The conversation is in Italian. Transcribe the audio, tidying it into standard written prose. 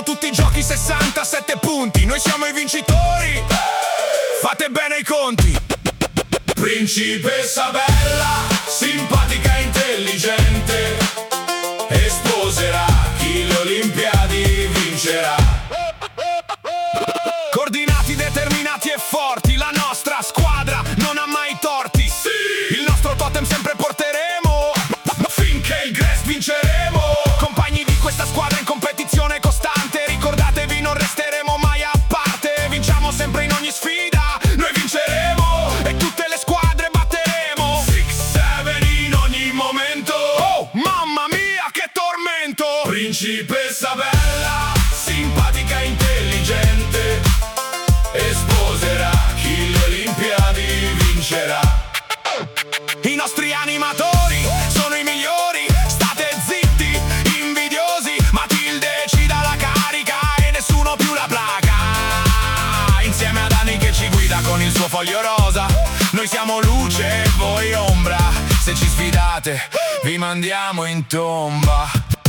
tutti i giochi 67 punti. Noi siamo i vincitori, fate bene i conti. Principessa bella, simpatica e intelligente, e sposerà chi le Olimpiadi vincerà. Coordinati, determinati e forti, la nostra squadra non ha mai torti. Sì! Il nostro totem sempre porteremo, finché il Grest vinceremo. Compagni di questa squadra in competizione costante, ricordatevi non resteremo mai a parte. Vinciamo sempre in ogni sfida, noi vinceremo e tutte le squadre batteremo. 6-7 in ogni momento. Oh, mamma mia che tormento! Principessa bella, simpatica e intelligente, e sposerà chi le Olimpiadi vincerà. I nostri animatori sono i migliori, state zitti, invidiosi. Matilde ci dà la carica e nessuno più la placa. Insieme ad Anni che ci guida con il suo foglio rosa, noi siamo luce e voi ombra. Se ci sfidate vi mandiamo in tomba.